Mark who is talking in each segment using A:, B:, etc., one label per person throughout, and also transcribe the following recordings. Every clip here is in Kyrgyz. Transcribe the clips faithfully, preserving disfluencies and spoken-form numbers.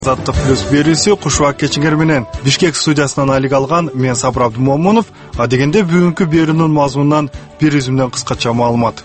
A: Азаттык плюс берүүсү Кушубак Кечиңер менен Бишкек студиясынан айлык алган мен Сабыр Абдумомунов. А дегенде бүгүнкү берүүнүн мазмунунан бир үзүмдөн кыскача маалымат.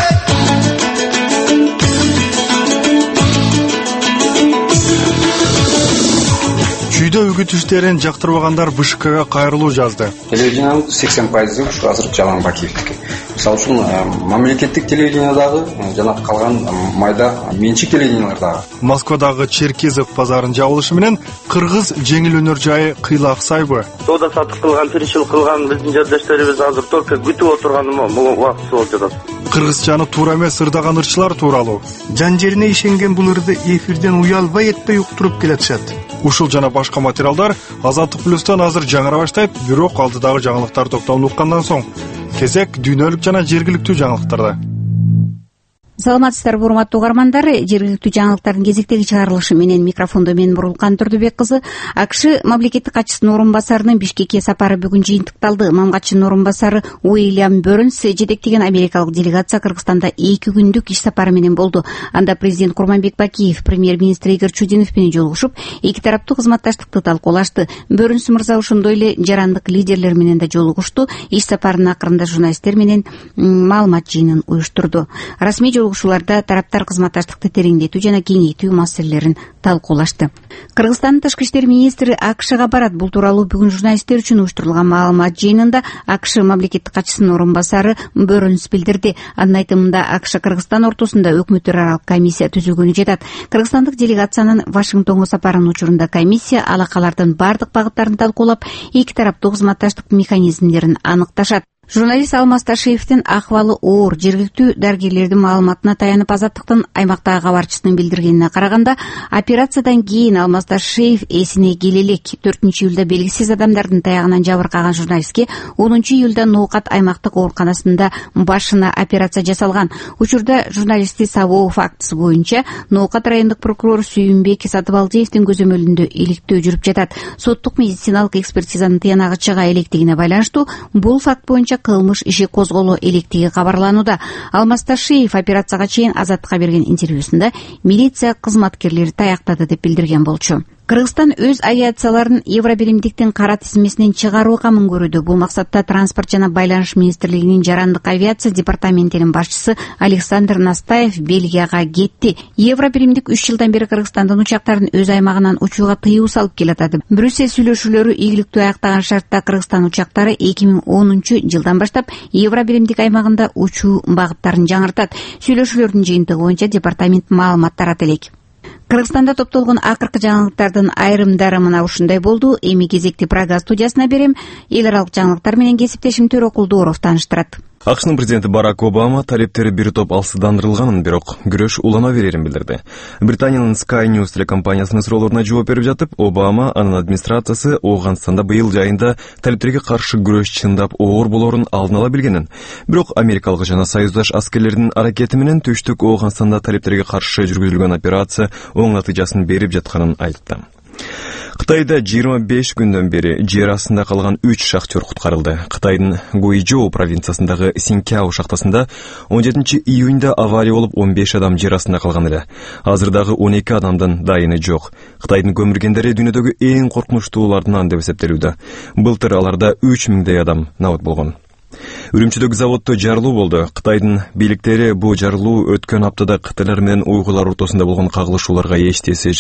A: Чүйдө үгүт иштерин жактырбагандар Б Ш Кга кайрылуу жазды.
B: Телевидениянын сексен пайызы ушу азыр Жалаң Бакиевдики. Мисалы үчүн мамлекеттик телевидениядагы жана калган майда менчик телевидениялардагы.
A: Москвадагы Черкизов базарынын жабылышы менен кыргыз жеңил өнөр жайы кыйла аксайбы?
C: Соода сатык кылган, тиричилик кылган биздин жерлештерибиз азыр только күтүп отурган убактысы болуп жатат.
A: Кыргызчаны туура эмес ырдаган ырчылар тууралуу.
D: Жан жерине ишенген бул ырды эфирден уялбай этпей уктуруп келатышат.
A: Ушул жана башка материалдар Азаттык плюстан азыр жаңыра баштайт, бирок алдыдагы жаңылыктар токтомун уккандан соң кезек дүйнөлүк жана жергиликтүү жаңылыктарда.
E: Саламатсыздарбы урматтуу угармандар, жергиликтүү жаңылыктардын кезектеги чыгарылышы менен микрофондо мен Бурулкан Турдубек кызы. А К Ш мамлекеттик катчысынын орун басарынын Бишкекке сапары бүгүн жыйынтыкталды. Мамгатчынын орун басары Уильям Бёрнс жетектеген америкалык делегация Кыргызстанда эки күндүк иш сапары менен болду. Анда президент Курманбек Бакиев, премьер-министр Игорь Чудинов менен жолугушуп, эки тараптуу кызматташтыкты талкуулашты. Бёрнс мырза ошондой эле жарандык лидерлер менен да жолугушту. Иш сапарынын акырында журналисттер менен маалымат жыйынын уюштурду. Расмий жолугушууларда тараптар кызматташтыкты тереңдетүү жана кеңейтүү маселелерин талкуулашты. Кыргызстандын тышкы иштер министри А К Шга барат. Бул тууралуу бүгүн журналисттер үчүн уюштурулган маалымат жыйынында А К Ш мамлекеттик катчысынын орун басары Бёрнс билдирди. Анын айтымында А К Ш Кыргызстан ортосунда өкмөттөр аралык комиссия түзүлгөнү жатат. Кыргызстандык делегациянын Вашингтонго сапарынын учурунда комиссия алакалардын бардык багыттарын талкуулап, эки тараптуу кызматташтык механизмдерин аныкташат. Журналист Алмаз Ташиевдин акыбалы оор. Жергиликтүү дарыгерлердин маалыматына таянып Азаттыктын аймактагы кабарчысынын билдиргенине караганда, операциядан кийин Алмаз Ташиев эсине келе элек. төртүнчү июлда белгисиз адамдардын таягынан жабыркаган журналистке онунчу июлда Ноокат аймактык ооруканасында башына операция жасалган. Учурда журналистти сабоо фактысы боюнча Ноокат райондук прокурор Сүйүнбек Сатыбалдиевдин көзөмөлүндө иликтөө жүрүп жатат. Соттук медициналык экспертизанын тыянагы чыга электигине байланыштуу бул факт боюнча кылмыш иши козголо электиги кабарланууда. Алмаз Ташиев операцияга чейин Азаттыкка берген интервьюсунда милиция кызматкерлери таяктады деп билдирген болчу. Кыргызстан өз авиацияларын Евробиримдиктин кара тизмесинен чыгаруу камын көрүүдө. Бул максатта транспорт жана байланыш министрлигинин жарандык авиация департаментинин башчысы Александр Настаев Бельгияга кетти. Евробиримдик үч жылдан бери Кыргызстандын учактарын өз аймагынан учууга тыюу салып келатат. Брюссель сүйлөшүүлөрү ийгиликтүү аяктаган шартта Кыргызстан учактары эки миң онунчу жылдан баштап Евробиримдик аймагында учуу багыттарын жаңыртат. Сүйлөшүүлөрдүн жыйынтыгы боюнча департамент маалымат тарата элек. Кыргызстанда топтолгон акыркы жаңылыктардын айрымдары мына ушундай болду. Эми кезекти Прага студиясына берем. Эл аралык жаңылыктар менен кесиптешим Төрөкулдууров тааныштырат.
F: А К Шнын президенти Барак Обама талептери бир топ алсыздандырылганын, бирок күрөш улана берерин билдирди. Британиянын Sky News телекомпаниясынын суроолоруна жооп берип жатып, Обама анын администрациясы Ооганстанда быйыл жайында талептерге каршы күрөш чындап оор болорун алдын ала билгенин, бирок америкалык жана союздаш аскерлердин аракети менен түштүк Ооганстанда талептерге каршы жүргүзүлгөн операция оң натыйжасын берип жатканын айтты. Кытайда жыйырма беш күндөн бери жер астында калган үч шахтер куткарылды. Кытайдын Гуйчжоу провинциясындагы Синькяо шахтасында он жетинчи июнда авария болуп он беш адам жер астында калган эле. Азырдагы он эки адамдын дайыны жок. Кытайдын көмүргендери дүйнөдөгү эң коркунучтууларынан деп эсептелүүдө. Былтыр аларда үч миңдей адам набат болгон. Үрүмчүдөгү заводдо жарылуу болду. Кытайдын бийликтери бул жарылуу өткөн аптада кытайлар менен уйгурлар ортосунда болгон кагылышууларга эч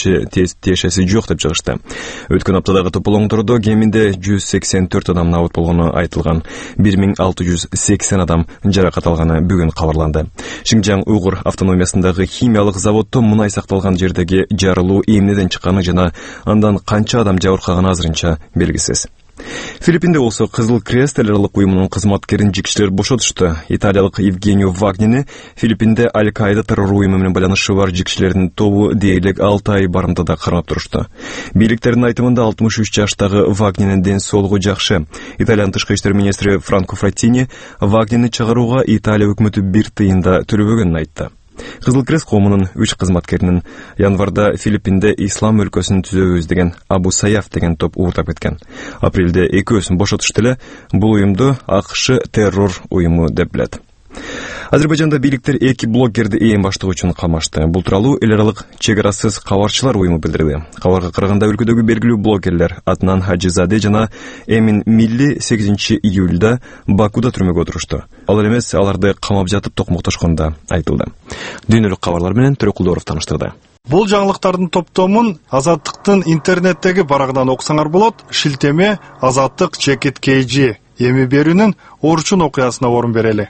F: тиешеси жок деп чыгышты. Өткөн аптадагы тополоңдордо кеминде жүз сексен төрт адам набат болгону айтылган. бир миң алты жүз сексен адам жаракат алганы бүгүн кабарланды. Шинжаң уйгур автономиясындагы химиялык заводдо мунай сакталган жердеги жарылуу эмнеден чыкканы жана андан канча адам жабыркаганы азырынча белгисиз. Филиппинде болсо Кызыл Крест эл аралык уюмунун кызматкерин жигичлер бошотушту. Италиялык Евгенио Вагнини Филиппинде Аль-Каида террор уюму менен байланышы бар жигичлердин тобу дээрлик алты ай барымтада кармап турушту. Бийликтердин айтымында алтымыш үч жаштагы Вагнинин ден соолугу жакшы. Италиянын тышкы иштер министри Франко Фраттини Вагнини чыгарууга Италия өкмөтү бир тыйын да төлөбөгөнүн айтты. Кызыл Крест коомунун үч кызматкеринин январда Филиппинде ислам өлкөсүн түзөбүз деген Абу Саяф деген топ уурдап кеткен. Апрелде экөөсүн бошотушту эле. Бул уюмду А К Ш террор уюму деп билет. Азербайжанда бийликтер эки блогерди ээн баштыгы үчүн камашты. Бул тууралуу эл аралык чек арасыз кабарчылар уюму билдирди. Кабарга караганда өлкөдөгү белгилүү блогерлер Атнан Хаджизаде жана Эмин Милли сегизинчи июлда Бакуда түрмөгө отурушту. Ал эмес, аларды камап жатып токмоктошконда айтылды. Дүйнөлүк кабарлар менен Төрөкулдоров таныштырды.
A: Бул жаңылыктардын топтомун Азаттыктын интернеттеги барагынан окусаңар болот. Шилтеме Азаттык Чекит Кейжи эми берүүнүн орчун окуясына орун берели.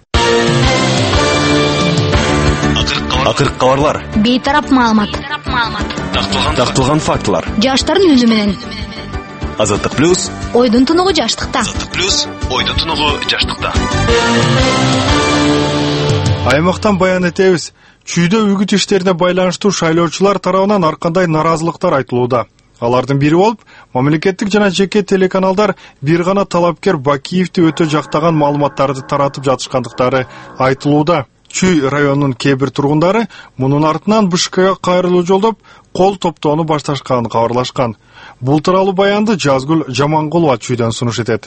F: Акыркы кабарлар.
G: Бейтарап маалымат.
F: Тактылган фактылар.
G: Жаштардын үнү менен.
F: Азаттык плюс.
G: Ойдун тунугу жаштыкта.
F: Азаттык плюс. Ойдун тунугу жаштыкта.
A: Аймактан баян этебиз. Чүйдө үгүт иштерине байланыштуу шайлоочулар тарабынан ар кандай наразылыктар айтылууда. Алардын бири болуп, мамлекеттик жана жеке телеканалдар бир гана талапкер Бакиевди өтө жактаган маалыматтарды таратып жатышкандыктары айтылууда. Чүй районунун кээ бир тургундары мунун артынан БШКга кайрылуу жолдоп, кол топтоону башташканын кабарлашкан. Бул тууралуу баянды Жазгүл Жамангулова Чүйдөн сунуш этет.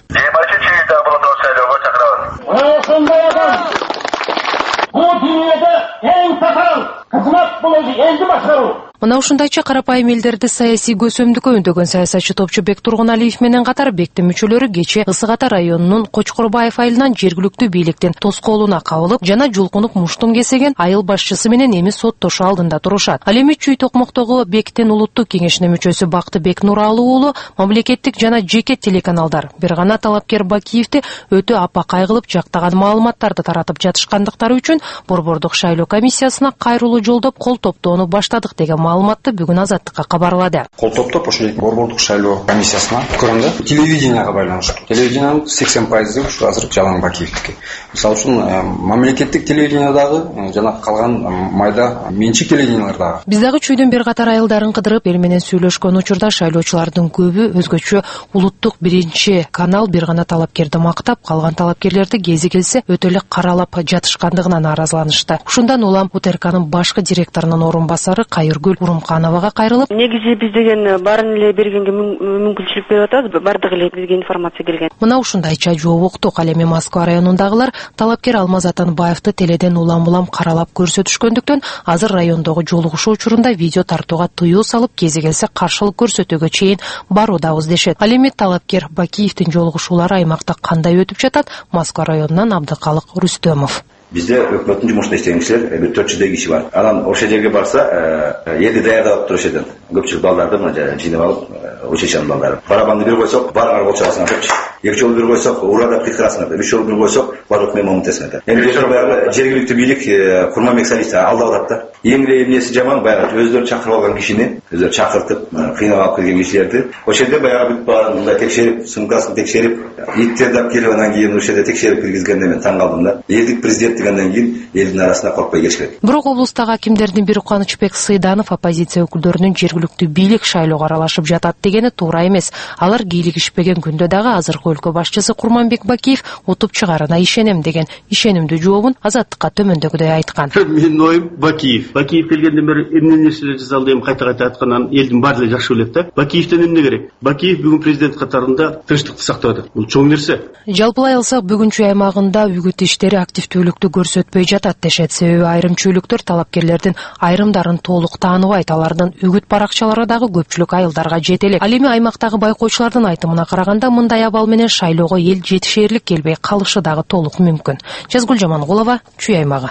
H: Мына ушундайча карапайым элдерди саясий көсөмдүккө үндөгөн саясатчы топчу Бек Тургуналиев менен катар Бектин мүчөлөрү кече Ысык Ата районунун Кочкорбаев айылынан жергиликтүү бийликтин тоскоолуна кабылып, жана жулкунуп муштум кесеген айыл башчысы менен эми соттошу алдында турушат. Ал эми Чүй Токмоктогу Бектин улуттук кеңешинин мүчөсү Бактыбек Нуралы уулу мамлекеттик жана жеке телеканалдар бир гана талапкер Бакиевди өтө апакай кылып жактаган маалыматтарды таратып жатышкандыктары үчүн Борбордук шайлоо комиссиясына кайрылуу жолдоп кол топтоону баштадык деген маалыматты бүгүн Азаттыкка кабарлады.
B: Кол топтоп ошол Борбордук шайлоо комиссиясына көрөндө телевиденияга байланыштуу. Телевидениянын сексен пайызы ушу азыр Жалаң Бакиевдики. Мисалы үчүн мамлекеттик телевидениядагы жана калган майда менчик телевидениялардагы.
H: Биз дагы Чүйдүн бир катар айылдарын кыдырып, эл менен сүйлөшкөн учурда шайлоочулардын көбү өзгөчө улуттук биринчи канал бир гана талапкерди мактап, калган талапкерлерди кези келсе өтө эле каралап жатышкандыгына нааразыланышты. Ушундан улам УТРКнын башкы директорунун орун басары Кайыргүл Урумхановага кайрылып,
I: негизи биз деген баарын эле бергенге мүмкүнчүлүк берип атабыз, бардыгы эле бизге информация келген.
H: Мына ушундайча жооп уктук. Ал эми Москва районундагылар талапкер Алмаз Атанбаевди теледен улам-улам каралап көрсөтүшкөндүктөн азыр райондогу жолугушуу учурунда видео тартууга тыюу салып, кези келсе каршылык көрсөтүүгө чейин баруудабыз дешет. Ал эми талапкер Бакиевдин жолугушуулары аймакта кандай өтүп жатат? Москва районунан Абдыкалык Рүстөмов.
J: Бизде өкмөттүн жумушта иштеген кишилер бир төрт жүздөй киши бар. Анан ошол жерге барса, элди даярдап туруш экен. Көпчүлүк балдарды мына жыйнап алып, учечанын балдары. Барабанды бир койсок, барыңар болчубасын атып, эки жолу бир койсок, урада прикрасно атып, үч жолу бир койсок, бардык мен момунтесин атат. Эми өздөр баягы жергиликтүү бийлик Курманбек Салихти алдап атат да. Эң эле эмнеси жаман, баягы өздөрү чакырып алган кишини, өздөрү чакыртып, кыйнап алып келген кишилерди, ошол жерде баягы бүт баарын мындай текшерип, сумкасын текшерип, иттерди алып келип анан кийин ошол жерде текшерип киргизгенде мен таң калдым да. Элдик президент дегенден кийин элдин арасына коркпой келиш керек.
H: Бирок облустагы акимдердин бири Кубанычбек Сыйданов оппозиция өкүлдөрүнүн жергиликтүү бийлик шайлоого аралашып жатат дегени туура эмес. Алар кийлигишпеген күндө дагы азыркы өлкө башчысы Курманбек Бакиев утуп чыгарына ишенем деген ишенимдүү жообун Азаттыкка төмөндөгүдөй айткан.
K: Менин оюм Бакиев. Бакиев келгенден бери эмне нерселер жасалды, эми кайта-кайта айткандан элдин баары эле жакшы билет да. Бакиевден эмне керек? Бакиев бүгүн президент катарында тынчтыкты сактап атат. Бул чоң нерсе.
H: Жалпылай алсак, бүгүн Чүй аймагында үгүт иштери активдүүлүктү көрсөтпөй жатат дешет. Себеби айрым чүйлүктөр талапкерлердин айрымдарын толук тааныбайт. Алардын үгүт баракчалары дагы көпчүлүк айылдарга жете элек. Ал эми аймактагы байкоочулардын айтымына караганда, мындай абал менен шайлоого эл жетишээрлик келбей калышы дагы толук мүмкүн. Жазгүл Жамангулова, Чүй аймагы.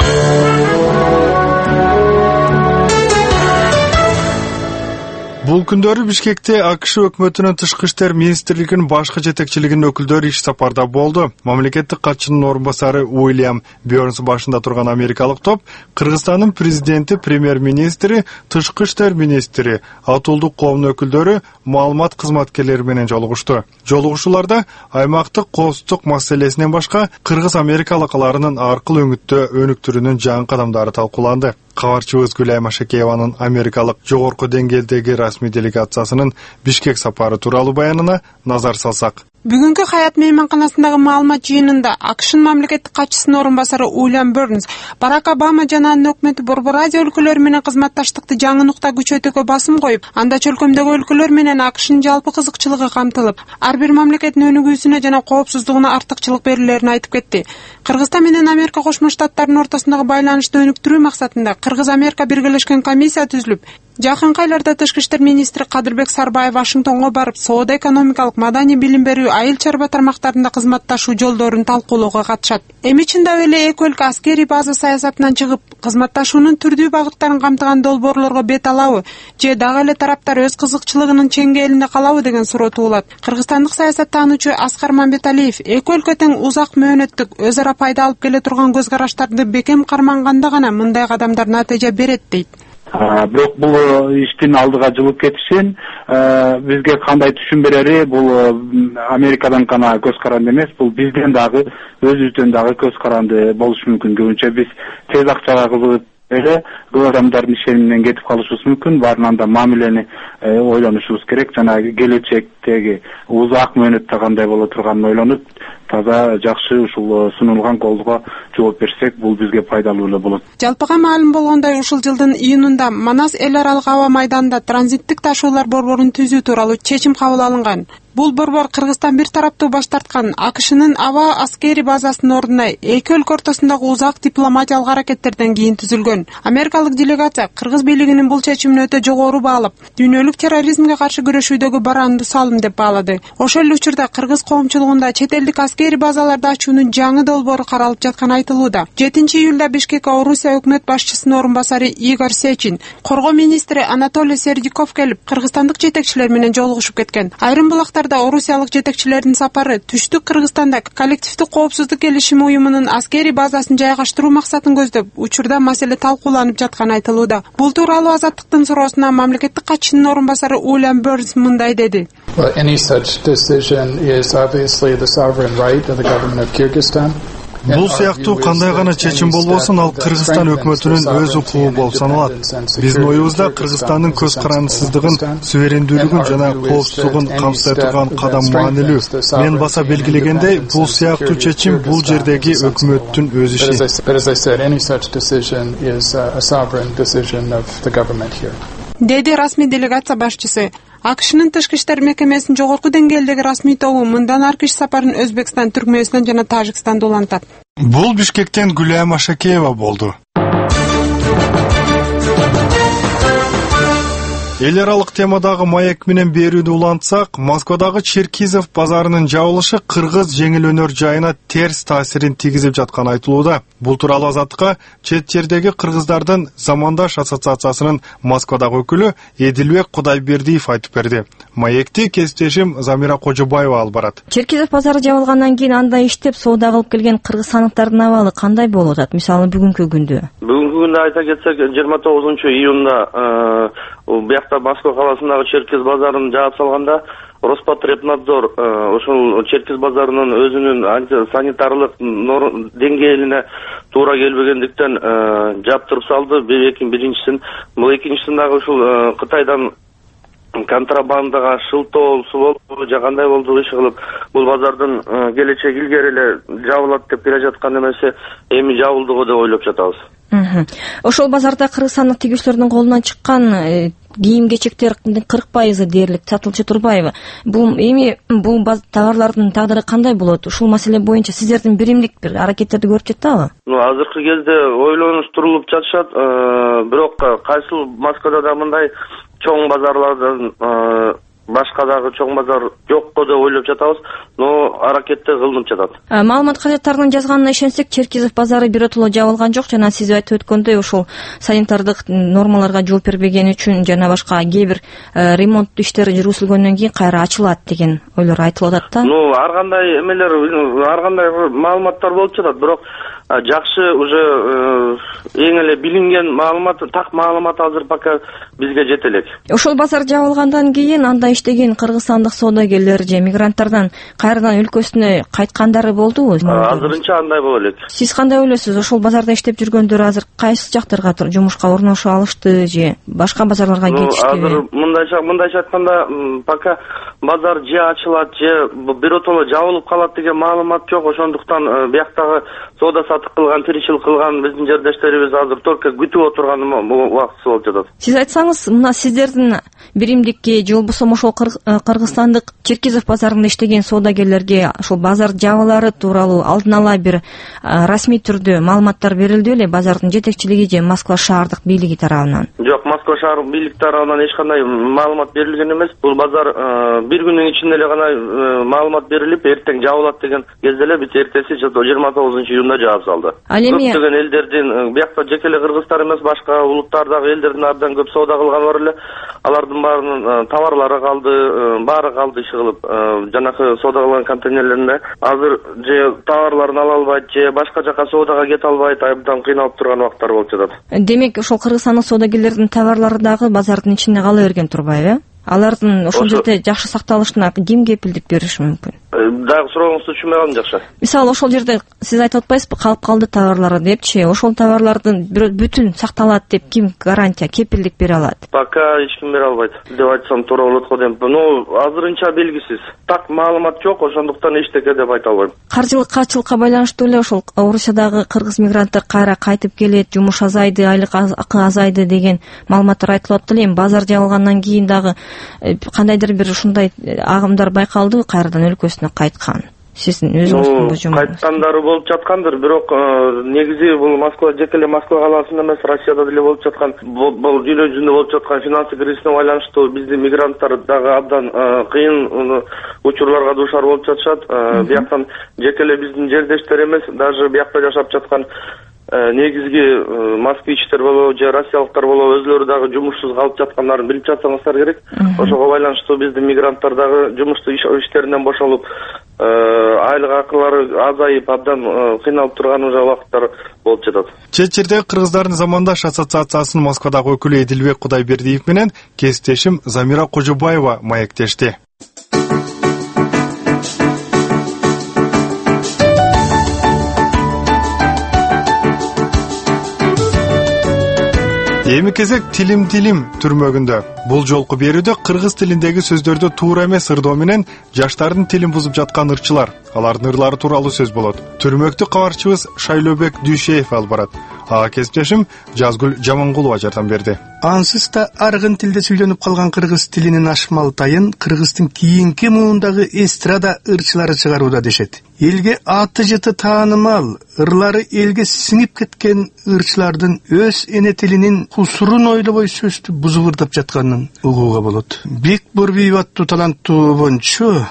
A: Бул күндөрү Бишкекте АКШ өкмөтүнүн тышкы иштер министрлигинин башкы жетекчилигинин өкүлдөрү иш сапарда болду. Мамлекеттик катчынын орун басары Уильям Бёрнс башында турган америкалык топ Кыргызстандын президенти, премьер-министри, тышкы иштер министри, атуулдук коомдун өкүлдөрү, маалымат кызматкерлери менен жолугушту. Жолугушууларда аймактык коопсуздук маселесинен башка кыргыз америкалыкларынын аркыл өңүттө өнүктүрүүнүн жаңы кадамдары талкууланды. Кабарчыбыз Гүлай Машакееванын америкалык жогорку деңгээлдеги расмий делегациясынын Бишкек сапары тууралуу баянына назар салсак.
L: Бүгүнкү Хаят мейманканасындагы маалымат жыйынында АКШнын мамлекеттик катчысынын орун басары Уильям Бернс Барак Обама жана анын өкмөтү Борбор Азия өлкөлөрү менен кызматташтыкты жаңы нукта күчөтүүгө басым коюп, анда чөлкөмдөгү өлкөлөр менен АКШнын жалпы кызыкчылыгы камтылып, ар бир мамлекеттин өнүгүүсүнө жана коопсуздугуна артыкчылык берилерин айтып кетти. Кыргызстан менен Америка Кошмо Штаттарынын ортосундагы байланышты өнүктүрүү максатында Кыргыз-Америка биргелешкен комиссия түзүлүп, жакынкы айларда Тышкы иштер министри Кадырбек Сарбаев Вашингтонго барып, соода, экономикалык, маданий, билим берүү, айыл чарба тармактарында кызматташуу жолдорун талкуулоого катышат. Эми чындап эле эки өлкө аскерий база саясатынан чыгып, кызматташуунун түрдүү багыттарын камтыган долбоорлорго бет алабы, же дагы эле тараптар өз кызыкчылыгынын чеңгээлинде калабы деген суроо туулат. Кыргызстандык саясаттануучу Аскар Мамбеталиев эки өлкө тең узак мөөнөттүк өз ара пайда алып келе турган көз караштарды бекем карманганда гана мындай кадамдар натыйжа берет дейт.
M: Бирок бул иштин алдыга жылып кетишин бизге кандай түшүн берери, бул Америкадан гана көз каранды эмес, бул бизден дагы өзүбүздөн дагы көз каранды болушу мүмкүн. Көбүнчө биз тез акчага кызыгып эле көп адамдардын ишениминен кетип калышыбыз мүмкүн. Баарынан да мамилени ойлонушубуз керек. Жана келечектеги узак мөөнөттө кандай боло турганын ойлонуп, таза жакшы ушул сунулган колго жооп берсек, бул бизге пайдалуу эле болот.
L: Жалпыга маалым болгондой, ушул жылдын июнунда Манас эл аралык аба майданында транзиттик ташуулар борборун түзүү тууралуу чечим кабыл алынган. Бул борбор Кыргызстан бир тараптуу баш тарткан АКШнын аба аскери базасынын ордуна эки өлкө ортосундагы узак дипломатиялык аракеттерден кийин түзүлгөн. Америкалык делегация Кыргыз бийлигинин бул чечимин өтө жогору баалап, дүйнөлүк терроризмге каршы күрөшүүдөгү бараанды салым деп баалады. Ошол эле учурда Кыргыз коомчулугунда чет элдик аскери базаларды ачуунун жаңы долбоору каралып жатканы айтылууда. жетинчи июлда Бишкекке Орусия өкмөт башчысынын орун басары Игорь Сечин, коргоо министри Анатолий Сердюков келип, кыргызстандык жетекчилер менен жолугушуп кеткен. Айрым булактарда орусиялык жетекчилердин сапары түштүк Кыргызстанда коллективдик коопсуздук келишими уюмунун аскери базасын жайгаштыруу максатын көздөп, учурда маселе талкууланып жатканы айтылууда. Бул тууралуу Азаттыктын суроосуна мамлекеттик катчынын орун басары Уильям Бернс мындай деди.
N: Well, any such decision is obviously the sovereign right of the government of Kyrgyzstan.
A: Бул сыяктуу кандай гана чечим болбосун, ал Кыргызстан өкмөтүнүн өз укугу болуп саналат. Биздин оюбузда Кыргызстандын көз карандысыздыгын, суверендүүлүгүн жана коопсуздугун камсытай турган кадам маанилүү. Мен баса белгилегендей, бул сыяктуу чечим бул жердеги өкмөттүн өз иши.
L: Деди расмий делегация башчысы. АКШнын тышкы иштер мекемесинин жогорку деңгээлдеги расмий тобу мындан аркы иш сапарын Өзбекстан, Түркмөнстан жана Тажикстанда улантат.
A: Бул Бишкектен Гүлайым Ашакеева болду. Эл аралык темадагы маек менен берүүнү улантсак, Москвадагы Черкизов базарынын жабылышы кыргыз жеңил өнөр жайына терс таасирин тийгизип жатканы айтылууда. Бул тууралуу Азаттыкка чет жердеги кыргыздардын Замандаш ассоциациясынын Москвадагы өкүлү Эдилбек Кудайбердиев айтып берди. Маекти кесиптешим Замира Кожобаева алып барат.
O: Черкизов базары жабылгандан кийин анда иштеп соода кылып келген кыргызстандыктардын абалы кандай болуп атат? Мисалы бүгүнкү күндө.
C: Бүгүнкү күндө айта кетсек, жыйырма тогузунчу июнда биякта Москва каласындагы Черкиз базарын жаап салганда Роспотребнадзор ошол Черкиз базарынын өзүнүн санитарлык деңгээлине туура келбегендиктен жаптырып салды. Биринчисин, бул экинчисин дагы ушул Кытайдан контрабандага шылтоосу болду, же кандай болду иши кылып, бул базардын келечеги илгери эле жабылат деп келе жаткан эмеси эми жабылдыго деп ойлоп жатабыз.
O: Ошол базарда кыргызстандык тигүүчүлөрдүн колунан чыккан кийим кечектердин кырк пайызы дээрлик сатылчу турбайбы? Бул эми бул товарлардын тагдыры кандай болот? Ушул маселе боюнча сиздердин биримдик бир аракеттерди көрүп жатабы?
C: Ну, азыркы кезде ойлонуштурулуп жатышат, бирок кайсыл Москвада да мындай чоң базарлардан башка дагы чоң базар жокко деп ойлоп жатабыз, но аракеттер кылынып жатат.
O: Маалымат кажеттарынын жазганына ишенсек, Черкизов базары биротоло жабылган жок, жана сиз айтып өткөндөй ошол санитардык нормаларга жооп бербегени үчүн жана башка кээ бир ремонт иштери жүргүзүлгөндөн кийин кайра ачылат деген ойлор айтылып атат да.
C: Ну, ар кандай эмелер, ар кандай маалыматтар болуп жатат, бирок жакшы уже эң эле билинген маалымат, так маалымат азыр пока бизге жете элек.
O: Ошол базар жабылгандан кийин анда иштеген кыргызстандык соодагерлер же мигранттардан кайрадан өлкөсүнө кайткандары болдубу?
C: Азырынча андай боло элек.
O: Сиз кандай ойлойсуз? Ошол базарда иштеп жүргөндөр азыр кайсы жактарга жумушка орношо алышты же башка базарларга кетиштиби?
C: Азыр мындайча мындайча айтканда пока базар же ачылат же биротоло жабылып калат деген маалымат жок. Ошондуктан бияктагы соода сатык кылган, тиричилик кылган биздин жердештерибиз азыр только күтүп отурган убактысы болуп жатат.
O: Сиз айтсаңыз, мына сиздердин биримдикке же болбосо ошол кыргызстандык Черкизов базарында иштеген соодагерлерге ошол базар жабылары тууралуу алдын ала бир расмий түрдө маалыматтар берилди эле базардын жетекчилиги же Москва шаардык бийлиги тарабынан?
C: Жок, Москва шаардык бийлик тарабынан эч кандай маалымат берилген эмес. Бул базар бир күндүн ичинде эле гана маалымат берилип, эртең жабылат деген кезде эле бит эртеси жыйырма тогузунчу июнда жаап салды. Көптөгөн элдердин биякта жеке эле кыргыздар эмес, башка улуттардагы элдердин абдан көп соода кылганы бар эле. Алардын баарынын товарлары калды, баары калды иши кылып, жанакы соода кылган контейнерлеринде. Азыр же товарларын ала албайт, же башка жака соодага кете албайт, абдан кыйналып турган убактар болуп жатат.
O: Демек, ошол кыргызстандык соодагерлердин товарлары дагы базардын ичинде кала берген турбайбы? Алардын ошол жерде жакшы сакталышына ким кепилдик бериши мүмкүн?
C: Дагы сурооңузду түшүнбөй калдым жакшы.
O: Мисалы, ошол жерде сиз айтып атпайсызбы, калып калды товарлары депчи, ошол товарлардын бүтүн сакталат деп ким гарантия, кепилдик бере алат?
C: Пока эч ким бере албайт деп айтсам туура болот го дейм. Ну, азырынча белгисиз. Так маалымат жок, ошондуктан эчтеке деп айта албайм.
O: Каржылык качылыкка байланыштуу эле ошол Орусиядагы кыргыз мигранттар кайра кайтып келет, жумуш азайды, айлык акы азайды деген маалыматтар айтылып атты эле. Базар жабылгандан кийин дагы кандайдыр бир ушундай агымдар байкалдыбы кайрадан өлкөсүнө кайткан? Сиздин өзүңүздүн божомуңуз?
C: Кайткандары болуп жаткандыр, бирок негизи бул Москва, жеке эле Москва каласында эмес, Россияда деле болуп жаткан, бул дүйнө жүзүндө болуп жаткан финансы кризисине байланыштуу биздин мигранттар дагы абдан кыйын учурларга дуушар болуп жатышат. Бияктан жеке эле биздин жердештер эмес, даже биякта жашап жаткан негизги москвичтер болобу же россиялыктар болобу өзүлөрү дагы жумушсуз калып жаткандарын билип жатсаңыздар керек. Ошого байланыштуу биздин мигранттар дагы жумуштуу иштеринен бошолуп, айлык акылары азайып, абдан кыйналып турган уже убакыттар болуп жатат.
A: Чет жердеги кыргыздардын замандаш ассоциациясынын Москвадагы өкүлү Эдилбек Кудайбердиев менен кесиптешим Замира Кожобаева маектешти. Эми кезек тилим тилим түрмөгүндө. Бул жолку берүүдө кыргыз тилиндеги сөздөрдү туура эмес ырдоо менен жаштардын тилин бузуп жаткан ырчылар, алардын ырлары тууралуу сөз болот. Түрмөктү кабарчыбыз Шайлообек Дүйшеев алып барат. Ага кесиптешим Жазгүл Жамангулова жардам берди.
D: Ансыз да аргын тилде сүйлөнүп калган кыргыз тилинин ашмалтайын кыргыздын кийинки муундагы эстрада ырчылары чыгарууда дешет. Элге аты жыты таанымал, ырлары элге сиңип кеткен ырчылардын өз эне тилинин кусурун ойлобой сөздү бузуп ырдап жатканын угууга болот. Бик Бурбиев аттуу таланттуу обончу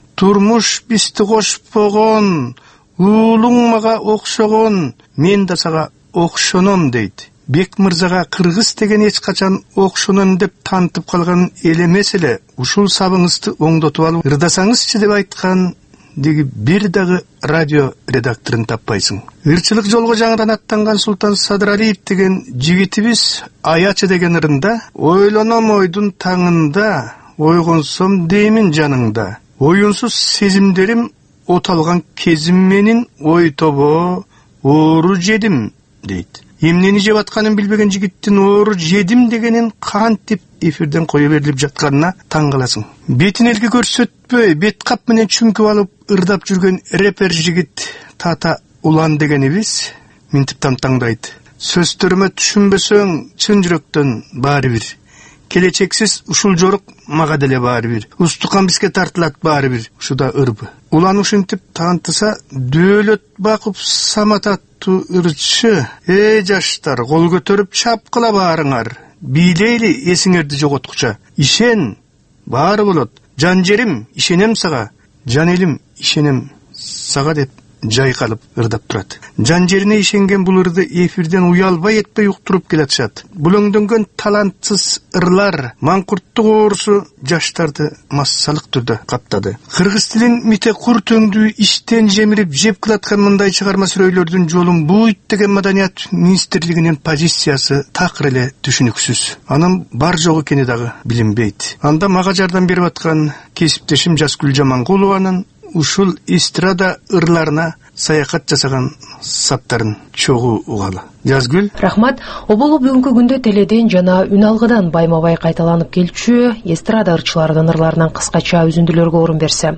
D: турмуш бизди кошпогон, уулуң мага окшогон, мен да сага окшоном дейт. Бек мырзага кыргыз деген эч качан окшонон деп тантып калган эл эмес эле. Ушул сабыңызды оңдотуп алып ырдасаңызчы деп айткан деги бир дагы радио редакторун таппайсың. Ырчылык жолго жаңыдан аттанган Султан Садыралиев деген жигитибиз Аячы деген ырында ойлоном ойдун таңында, ойгонсом деймин жаныңда. Оюнсуз сезимдерим оталган кезим менин ой тобо оору жедим дейт. Эмнени жеп атканын билбеген жигиттин оору жедим дегенин кантип эфирден кое берилип жатканына таң каласың. Бетин элге көрсөтпөй, бет кап менен чүңкүп алып ырдап жүргөн репер жигит Тата Улан дегенибиз минтип тантаңдайт. Сөздөрүмө түшүнбөсөң чын жүрөктөн баары бир. Келечексиз ушул жорук мага деле баары бир. Устукан бизге тартылат баары бир. Ушуда ырбы. Улан ушинтип тантыса дөөлөт бакып самататтуу ырчы. Эй жаштар, кол көтөрүп чапкыла баарыңар. Бийлейли эсиңерди жоготкуча. Ишен, баары болот. Жан жерим, ишенем сага. Жан элим, ишенем сага деп жайкалып ырдап турат. Жан жерине ишенген бул ырды эфирден уялбай этпей уктуруп келатышат. Булөңдөнгөн талантсыз ырлар, маңкурттук оорусу жаштарды массалык түрдө каптады. Кыргыз тилин мите кур төңдүү иштен жемирип жеп кылаткан мындай чыгарма сүрөйлөрдүн жолун буйт деген Маданият министрлигинин позициясы такыр эле түшүнүксүз. Анын бар жогу экени дагы билинбейт. Анда мага жардам берип аткан кесиптешим Жазгүл Жамангулованын ушул эстрада ырларына саякат жасаган саттарын чогуу угалы. Жазгүл,
H: рахмат. Оболу бүгүнкү күндө теледен жана үн алгыдан байма-бай кайталанып келчү эстрада ырчыларынын ырларынан кыскача үзүндүлөргө орун берсем.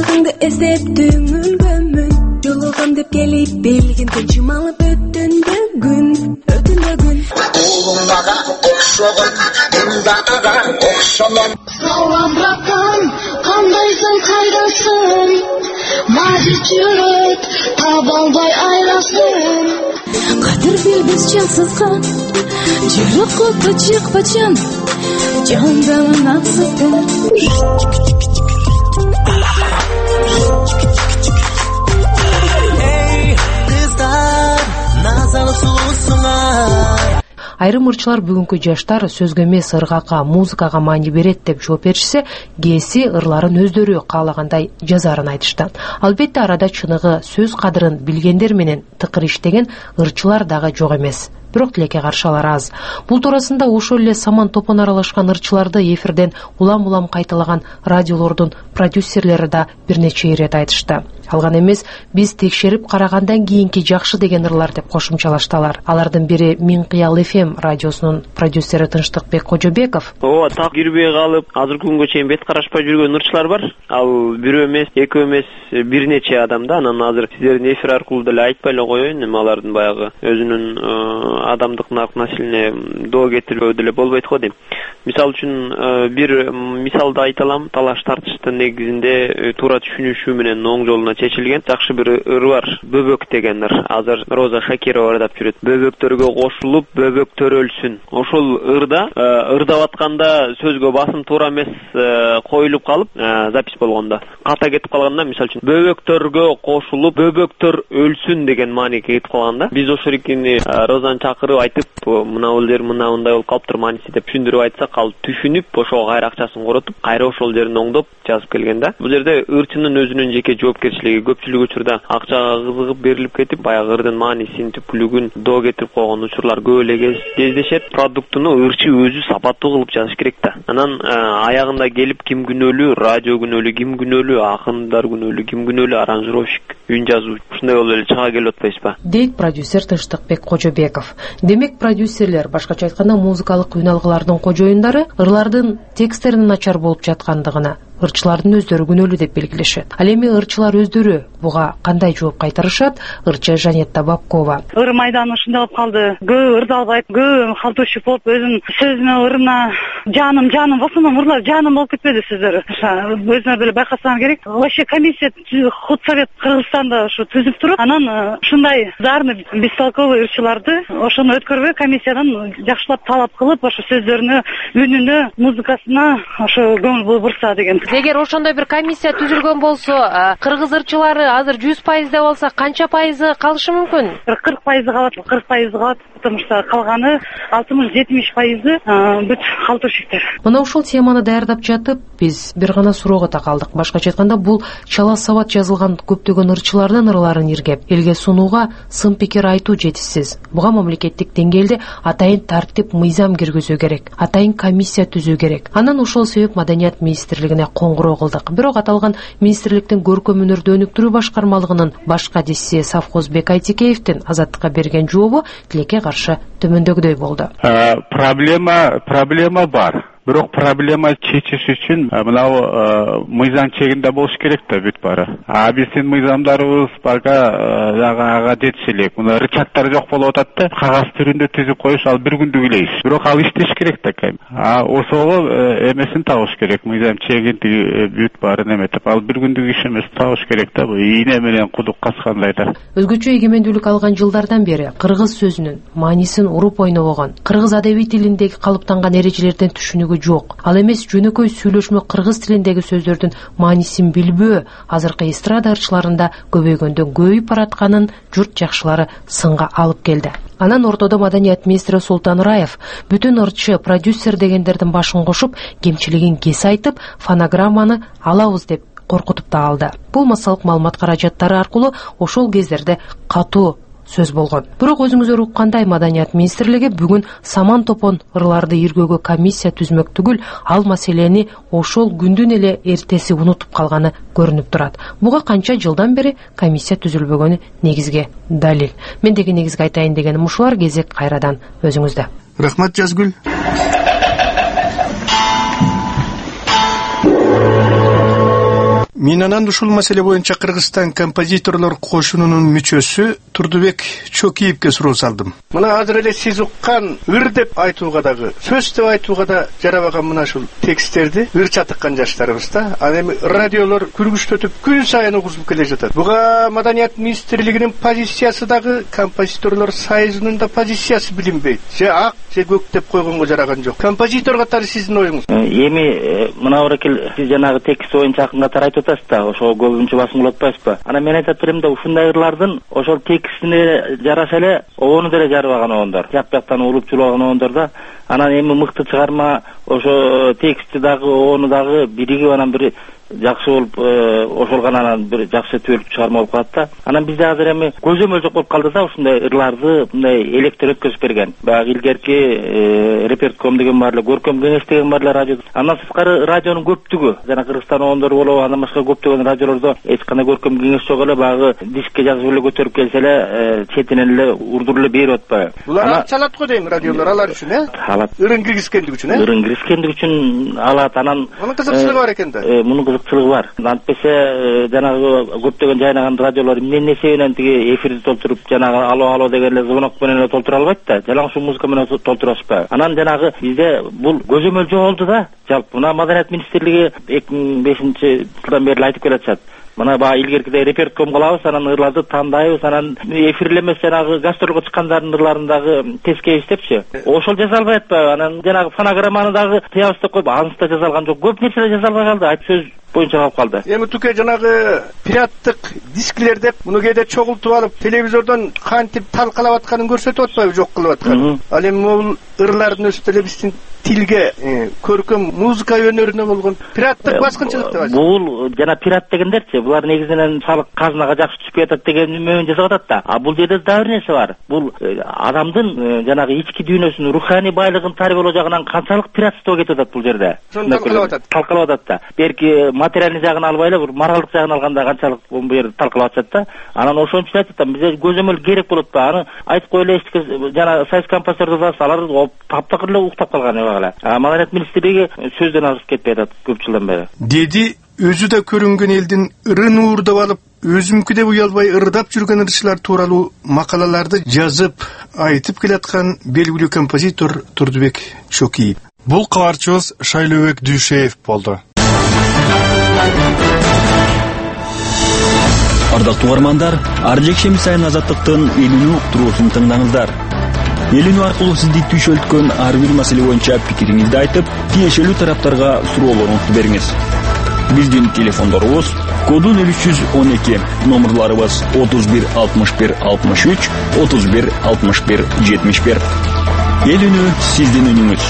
H: Жолугам деп келип белгинде жумалып өттүндө күн, өтүндө күн. Улум мага окшогон, мында ага окшомон. Салам бракан, кандайсың, кайдасың? Мажит жүрөк, таба албай айласын. Кадыр билбес жансызган, жыракка чыкпачан, жандамын аксыздыр. Айрым ырчылар бүгүнкү жаштар сөзгө эмес ыргакка, музыкага маани берет деп жооп беришсе, кээси ырларын өздөрү каалагандай жазарын айтышты. Албетте арада чыныгы сөз кадырын билгендер менен тыкыр иштеген ырчылар дагы жок эмес. Бирок тилекке каршылар аз. Бул туурасында ошол эле саман топон аралашкан ырчыларды эфирден улам-улам кайталаган радиолордун продюсерлери да бир нече ирет айтышты. Алган эмес, биз текшерип карагандан кийинки жакшы деген ырлар деп кошумчалаштылар. Алардын бири Мин Кыял эф эм радиосунун продюсери Тынчтыкбек Кожобеков.
P: Ооба, так кирбей калып, азыркы күнгө чейин бет карашпай жүргөн ырчылар бар. Ал бирөө эмес, экөө эмес, бир нече адам да. Анан азыр сиздердин эфир аркылуу деле айтпай эле коеюн, эми алардын баягы өзүнүн адамдык насилине доо кетирбөө деле болбойт го дейм. Мисалы үчүн бир мисалды айта алам. Талаш тартыштын негизинде туура түшүнүшүү менен оң жолуна чечилген жакшы бир ыр бар. Бөбөк деген ыр. Азыр Роза Шакирова ырдап жүрөт. Бөбөктөргө кошулуп, бөбөктөр өлсүн. Ошол ырда ырдап атканда сөзгө басым туура эмес коюлуп калып, запись болгондо ката кетип калганда, мисалы үчүн бөбөктөргө кошулуп, бөбөктөр өлсүн деген мааниге кетип калганда, биз ошол экени Розаны чакырып айтып, мына бул жер мына мындай болуп калыптыр мааниси деп түшүндүрүп айтсак, ал түшүнүп, ошого кайра акчасын коротуп, кайра ошол жерин оңдоп жазып келген да. Бул жерде ырчынын өзүнүн жеке жоопкерчилиги көпчүлүк учурда акчага кызыгып берилип кетип, баягы ырдын маанисин, түпкүлүгүн доо кетирип койгон учурлар көп эле кездешет. Продуктуну ырчы өзү сапаттуу кылып жазыш керек да. Анан аягында келип ким күнөөлүү, радио күнөөлүү, ким күнөөлүү, акындар күнөөлүү, ким күнөөлүү, аранжировщик, үн жазуучу. Ушундай болуп эле чыга келип атпайсызбы? Дейт продюсер Тынчтыкбек Кожобеков. Демек, продюсерлер, башкача айтканда музыкалык үн алгылардын кожоюндары ырлардын тексттеринин начар болуп жаткандыгына ырчылардын өздөрү күнөөлүү деп белгилешет. Ал эми ырчылар өздөрү буга кандай жооп кайтарышат? Ырчы Жанетта Бабкова.
Q: Ыр майдан ушундай болуп калды. Көп ырдалбайт, көп калтырчу болуп, өзүнүн сөзүнө ырына жаным, жаным, в основном ырлар жаным болуп кетпеди сөздөрү. Өзүңөр деле байкасаңар керек. Вообще комиссия худсовет Кыргызстанда ушу түзүп туруп, анан ушундай зарный бестолковый ырчыларды ошону өткөрбөй комиссиядан жакшылап талап кылып, ошо сөздөрүнө, үнүнө, музыкасына ошо көңүл бурса деген.
H: Эгер ошондой бир комиссия түзүлгөн болсо, кыргыз ырчылары азыр жүз пайызда болсо, канча пайызы калышы мүмкүн?
Q: кырк пайызы калат, кырк пайызы калат, потому что калганы алтымыш жетимиш пайызы бүт калтырушиктер.
H: Мына ушул теманы даярдап жатып, биз бир гана суроого такалдык. Башкача айтканда, бул чала сабат жазылган көптөгөн ырчылардын ырларын иргеп, элге сунууга сын пикир айтуу жетишсиз. Буга мамлекеттик деңгээлде атайын тартип, мыйзам киргизүү керек, атайын комиссия түзүү керек. Анан ошол себеп Маданият министрлигине коңгуроо кылдык. Бирок аталган министрликтин көркөм өнөрдү өнүктүрүү башкармалыгынын баш кадиси Савхозбек Айтикеевдин Азаттыкка берген жообу тилекке каршы төмөндөгүдөй болду.
M: Проблема, проблема бар. Бирок проблема чечиш үчүн мынау мыйзам чегинде болуш керек да бүт баары. А биздин мыйзамдарыбыз бага дагы ага жетишелек. Мына рычагдар жок болуп атат да, кагаз түрүндө түзүп коюш, ал бир күндүк эле иш. Бирок ал иштеш керек да кайм. А ошого эмесин табыш керек, мыйзам чегинди бүт баарын эметип, ал бир күндүк иш эмес, табыш керек да, бу ийне менен кудук каскандай да.
H: Өзгөчө эгемендүүлүк алган жылдардан бери кыргыз сөзүнүн маанисин уруп ойнобогон, кыргыз адеби тилиндеги калыптанган эрежелерден түшүнүгү түшүндүгү жок. Ал эмес жөнөкөй сүйлөшмө кыргыз тилиндеги сөздөрдүн маанисин билбөө азыркы эстрада ырчыларында көбөйгөндөн көбөйүп баратканын журт жакшылары сынга алып келди. Анан ортодо маданият министри Султан Раев бүтүн ырчы продюсер дегендердин башын кошуп, кемчилигин кесе айтып, фонограмманы алабыз деп коркутуп да алды. Бул массалык маалымат каражаттары аркылуу ошол кездерде катуу сөз болгон. Бирок өзүңүздөр уккандай маданият министрлиги бүгүн саман топон ырларды иргөөгө комиссия түзмөк түгүл, ал маселени ошол күндүн эле эртеси унутуп калганы көрүнүп турат. Буга канча жылдан бери комиссия түзүлбөгөнү негизге далил. Мендеги негизги айтайын дегеним ушулар. Кезек кайрадан өзүңүздө.
D: Рахмат Жазгүл. Мен анан ушул маселе боюнча Кыргызстан композиторлор кошунунун мүчөсү Турдубек Чокиевке суроо салдым. Мына азыр эле сиз уккан ыр деп айтууга дагы, сөз деп айтууга да жарабаган мына ушул тексттерди ырча тыккан жаштарыбыз да. Ал эми радиолор күргүчтөтүп күн сайын угузуп келе жатат. Буга маданият министрлигинин позициясы дагы композиторлор союзунун да позициясы билинбейт. Же ак, же көк деп койгонго жараган жок. Композитор катары сиздин оюңуз?
R: Эми мына оракел сиз жанагы текст боюнча акын катары айтып атасыз да, ошо көбүнчө басым кылып атпайсызбы? Ана мен айтат берем да, ушундай ырлардын ошол текстине жараша эле обону деле жарбаган оңдор. Жак жактан улуп жулган оңдор да. Анан эми мыкты чыгарма ошо тексти дагы обону дагы биригип анан бир жакшы болуп, ошол гана анан бир жакшы түбөлүк чыгарма болуп калат да. Анан бизде азыр эми көзөмөл жок болуп калды да, ушундай ырларды мындай электер өткөзүп берген. Баягы илгерки репертиком деген бар эле, көркөм кеңеш деген бар эле радио. Андан сырткары радионун көптүгү, жана Кыргызстан оңдору болобу, андан башка көптөгөн радиолордо эч кандай көркөм кеңеш жок эле, баягы дискке жазып эле көтөрүп келсе эле четинен эле урдуруп эле берип атпайбы.
D: Булар акча алат го дейм, радиолор алар үчүн, э?
R: Алат.
D: Ырын киргизгендик үчүн, э?
R: Ырын киргизгендик үчүн алат. Анан
D: мунун кызыкчылыгы бар экен да.
R: Мунун кызыкчылыгы бар. Антпесе жанагы көптөгөн жайнаган радиолор эмне себебинен тиги эфирди толтуруп, жанагы алло алло деген эле звонок менен эле толтура албайт да. Жалаң ушул музыка менен толтура алышпайбы. Анан жанагы бизде бул көзөмөл жоголду да. Жалпы мына маданият министрлиги эки миң бешинчи жылдан бери айтып келатышат. Мына баягы илгеркидей репертиком кылабыз, анан ырларды тандайбыз, анан эфирлемес жанагы гастролго чыккандардын ырларын дагы тескейбиз депчи. Ошол жаза албай атпайбы? Анан жанагы фонограмманы дагы тыябыз деп коюп, анысы да жаза алган жок. Көп нерсе жаза албай калды, айтып сөз боюнча калып калды.
D: Эми туке жанагы пираттык дисклер деп муну кээде чогултуп алып, телевизордон кантип талкалап атканын көрсөтүп атпайбы, жок кылып атканын. Ал эми бул ырлардын өзү деле биздин тилге, көркөм музыка өнөрүнө болгон пираттык баскынчылык деп атат.
R: Бул жана пират дегендерчи, булар негизинен салык казынага жакшы түшүп жатат деген менен жазып атат да. А бул жерде дагы бир нерсе бар. Бул адамдын жанагы ички дүйнөсүнүн, руханий байлыгын тарбиялоо жагынан канчалык пиратство кетип атат бул жерде.
D: Талкалап атат.
R: Талкалап атат да. Берки материалдык жагын албай эле, бир моралдык жагын алганда канчалык бул жерде талкалап атат да. Анан ошон үчүн айтат да, бизде көзөмөл керек болот да. Аны айтып кой эле, жана союз композитордор алар таптакыр эле уктап калган эле. Маданият министрлиги сөздөн азырып кетпей атат көп жылдан бери.
D: Деди өзү да көрүнгөн элдин ырын уурдап алып, өзүмкү деп уялбай ырдап жүргөн ырчылар тууралуу макалаларды жазып, айтып келаткан белгилүү композитор Турдубек Чокиев.
A: Бул кабарчыбыз Шайлообек Дүйшеев болду.
S: Ардактуу угармандар, ар жекшемби сайын Азаттыктын элүүнү уктуруусун тыңдаңыздар. Элүүнү аркылуу сизди түйшөлткөн ар бир маселе боюнча пикириңизди айтып, тиешелүү тараптарга суроолоруңузду бериңиз. Биздин телефондорубуз коду нөл үч жүз он эки, номерларыбыз отуз бир алтымыш бир алтымыш үч, отуз бир алтымыш бир жетимиш бир. Элүүнү сиздин үнүңүз.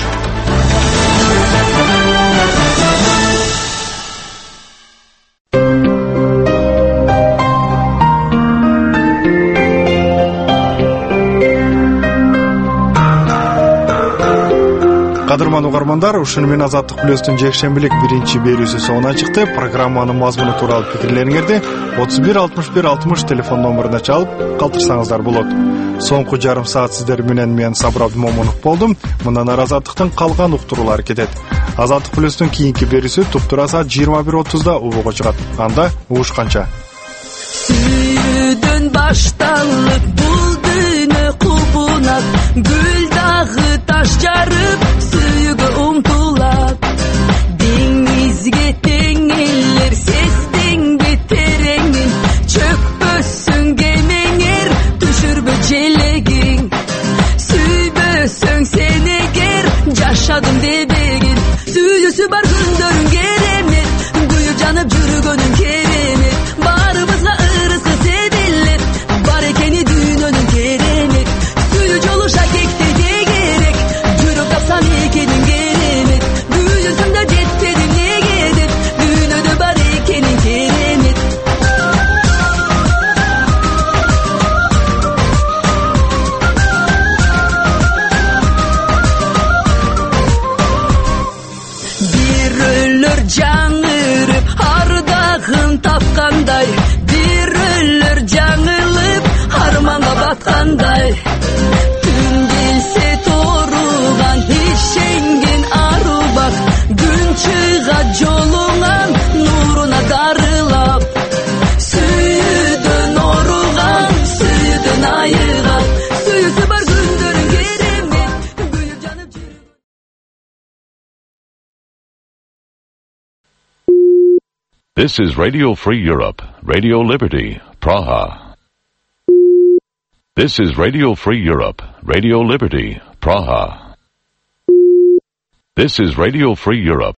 A: Кадырман угармандар, ушуну менен Азаттык плюстун жекшембилик биринчи берүүсү соңуна чыкты. Программанын мазмуну тууралуу пикирлериңерди отуз бир алтымыш бир алтымыш телефон номуруна чалып калтырсаңыздар болот. Соңку жарым саат сиздер менен мен Сабыр Абдымомунов болдум. Мындан ары Азаттыктын калган уктуруулары кетет. Азаттык плюстун кийинки берүүсү туптура саат жыйырма бир отузда убуга чыгат. Анда угушканча.
T: Сүйүүдөн башталып бул дүйнө кубунат, гүл дагы таш жарып сүйүүгө умтулат. Деңизге тең элер сездиңби тереңин, чөкпөсүң кемеңер, түшүрбө желегиң. Сүйбөсөң сен эгер, жашадым дебегин. жаңырып ардағын тапқандай, бирөлөр жаңылып арманға батқандай. Түн келсе торуған ишенген арубак, күн чыга жолуңан нуруна дарылап. Сүйүүдөн оруган, сүйүүдөн айыган, сүйүүсү бар күндөрүн керемет, күлүп жанып жүрүп.
U: This is Radio Free Europe, Radio Liberty, Praha. This is Radio Free Europe, Radio Liberty, Praha. This is Radio Free Europe,